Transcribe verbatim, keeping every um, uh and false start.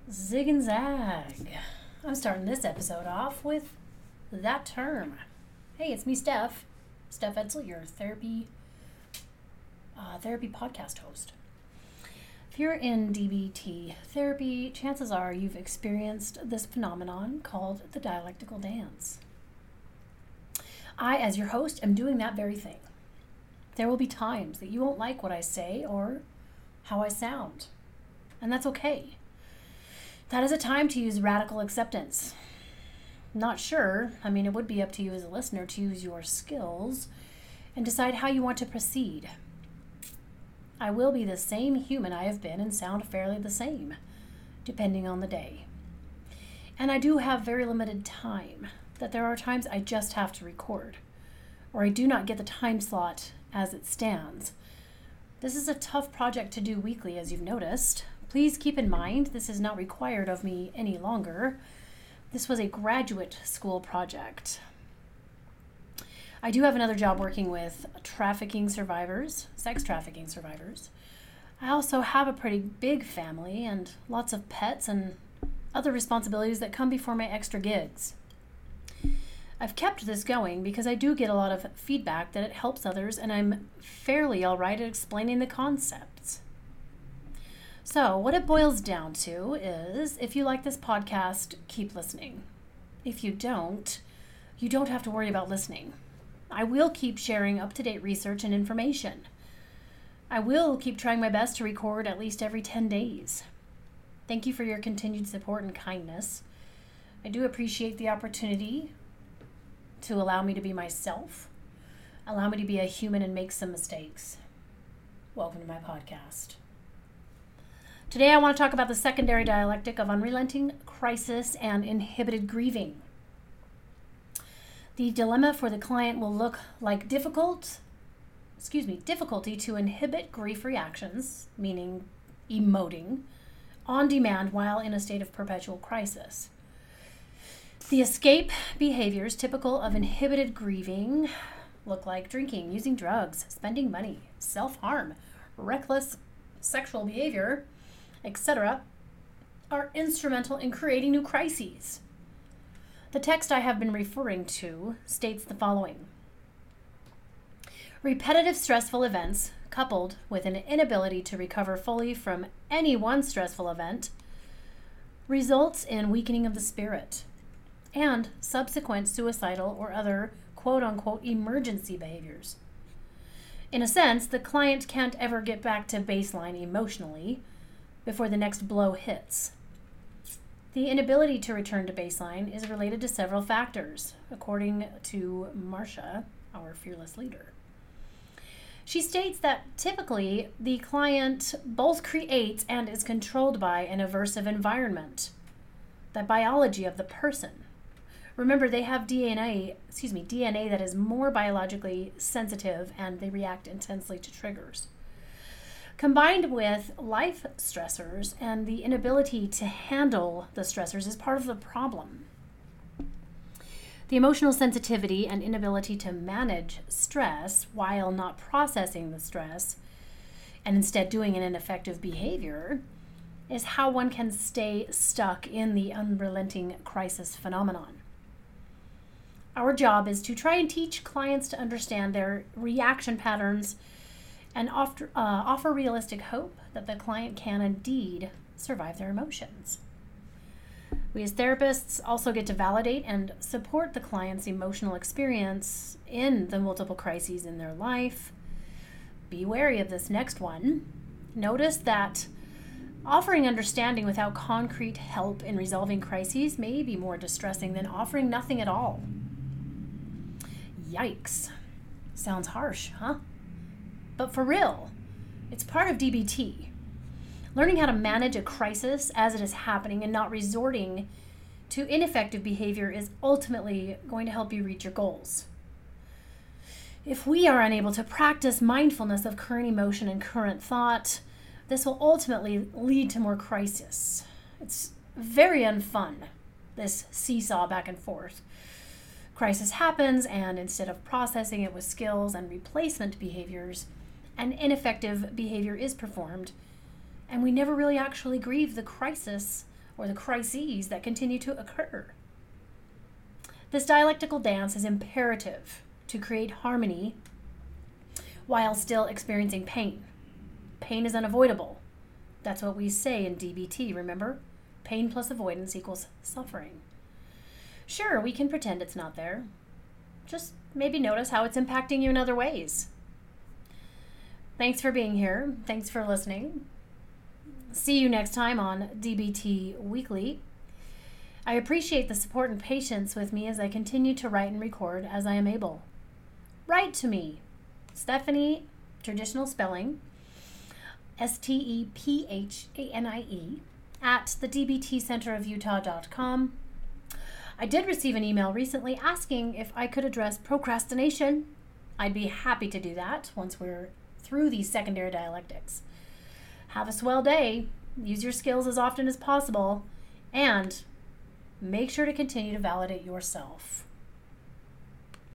Zig and zag. I'm starting this episode off with that term. Hey, it's me, Steph. Steph Edsel, your therapy uh, therapy podcast host. If you're in D B T therapy, chances are you've experienced this phenomenon called the dialectical dance. I, as your host, am doing that very thing. There will be times that you won't like what I say or how I sound, and that's okay. That is a time to use radical acceptance. Not sure, I mean, it would be up to you as a listener to use your skills and decide how you want to proceed. I will be the same human I have been and sound fairly the same, depending on the day. And I do have very limited time, that there are times I just have to record, or I do not get the time slot as it stands. This is a tough project to do weekly, as you've noticed. Please keep in mind, this is not required of me any longer. This was a graduate school project. I do have another job working with trafficking survivors, sex trafficking survivors. I also have a pretty big family and lots of pets and other responsibilities that come before my extra gigs. I've kept this going because I do get a lot of feedback that it helps others, and I'm fairly all right at explaining the concepts. So what it boils down to is, if you like this podcast, keep listening. If you don't, you don't have to worry about listening. I will keep sharing up-to-date research and information. I will keep trying my best to record at least every ten days. Thank you for your continued support and kindness. I do appreciate the opportunity to allow me to be myself, allow me to be a human and make some mistakes. Welcome to my podcast. Today I want to talk about the secondary dialectic of unrelenting crisis and inhibited grieving. The dilemma for the client will look like difficult, excuse me, difficulty to inhibit grief reactions, meaning emoting, on demand while in a state of perpetual crisis. The escape behaviors typical of inhibited grieving look like drinking, using drugs, spending money, self-harm, reckless sexual behavior, et cetera, are instrumental in creating new crises. The text I have been referring to states the following. Repetitive stressful events, coupled with an inability to recover fully from any one stressful event, results in weakening of the spirit and subsequent suicidal or other quote-unquote emergency behaviors. In a sense, the client can't ever get back to baseline emotionally before the next blow hits. The inability to return to baseline is related to several factors, according to Marcia, our fearless leader. She states that typically the client both creates and is controlled by an aversive environment, the biology of the person. Remember, they have D N A, excuse me, D N A that is more biologically sensitive, and they react intensely to triggers. Combined with life stressors and the inability to handle the stressors is part of the problem. The emotional sensitivity and inability to manage stress while not processing the stress and instead doing an ineffective behavior is how one can stay stuck in the unrelenting crisis phenomenon. Our job is to try and teach clients to understand their reaction patterns and offer, uh, offer realistic hope that the client can indeed survive their emotions. We as therapists also get to validate and support the client's emotional experience in the multiple crises in their life. Be wary of this next one. Notice that offering understanding without concrete help in resolving crises may be more distressing than offering nothing at all. Yikes. Sounds harsh, huh? But for real, it's part of D B T. Learning how to manage a crisis as it is happening and not resorting to ineffective behavior is ultimately going to help you reach your goals. If we are unable to practice mindfulness of current emotion and current thought, this will ultimately lead to more crisis. It's very unfun, this seesaw back and forth. Crisis happens, and instead of processing it with skills and replacement behaviors, an ineffective behavior is performed, and we never really actually grieve the crisis or the crises that continue to occur. This dialectical dance is imperative to create harmony while still experiencing pain. Pain is unavoidable. That's what we say in D B T, remember? Pain plus avoidance equals suffering. Sure, we can pretend it's not there. Just maybe notice how it's impacting you in other ways. Thanks for being here. Thanks for listening. See you next time on D B T Weekly. I appreciate the support and patience with me as I continue to write and record as I am able. Write to me, Stephanie, traditional spelling, S T E P H A N I E, at the D B T center of utah dot com. I did receive an email recently asking if I could address procrastination. I'd be happy to do that once we're through these secondary dialectics. Have a swell day, use your skills as often as possible, and make sure to continue to validate yourself.